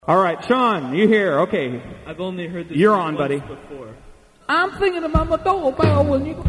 All right, Sean, you here? Okay. I've only heard this. You're on, buddy. Before. I'm thinking about my doorbell when you.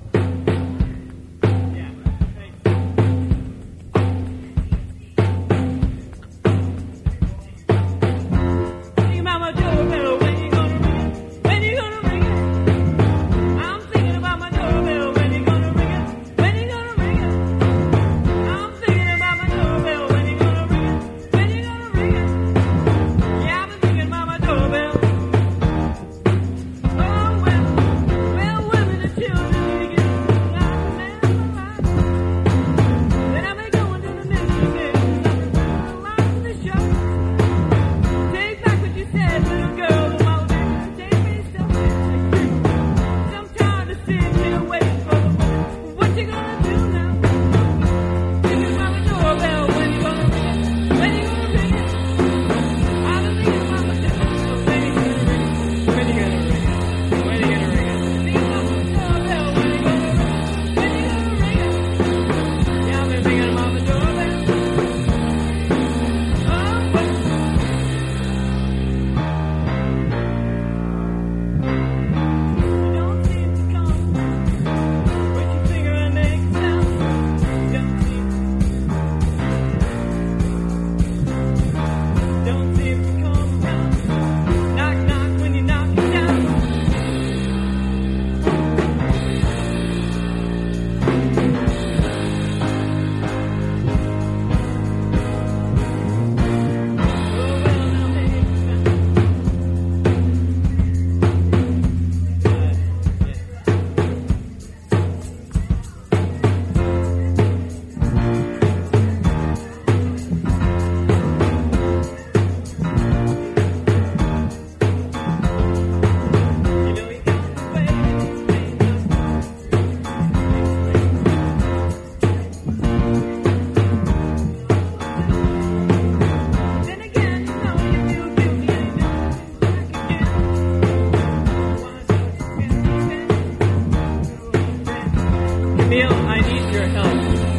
I need your help.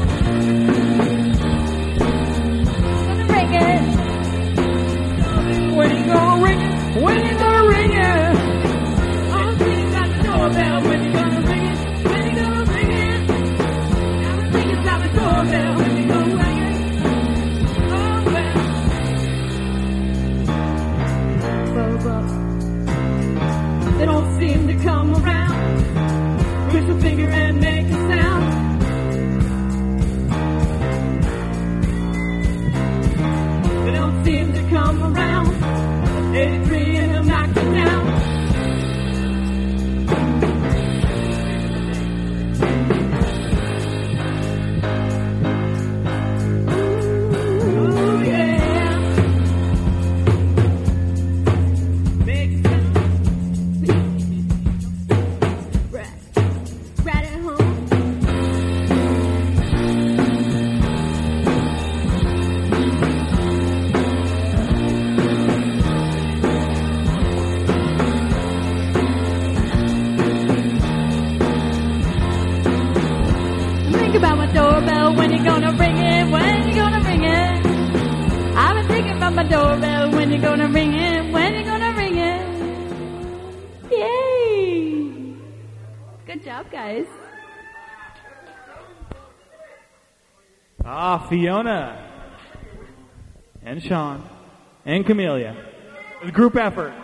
Ring it. When you gonna ring it? When you gonna ring it? I'm thinking about the doorbell. When you gonna ring it? When you gonna ring it? I'm thinking about the doorbell. When you gonna ring it? Oh well. They don't seem to come around. Push a finger and make a sound. They don't seem to come around. 83 and I'm knocking down. Ooh, yeah. Make a sound. Right at home. Think about my doorbell. When you gonna ring it? When you gonna ring it? I've been thinking about my doorbell. When you gonna ring it? When you gonna ring it? Yay! Good job, guys. Fiona and Sean and Camellia. The group effort.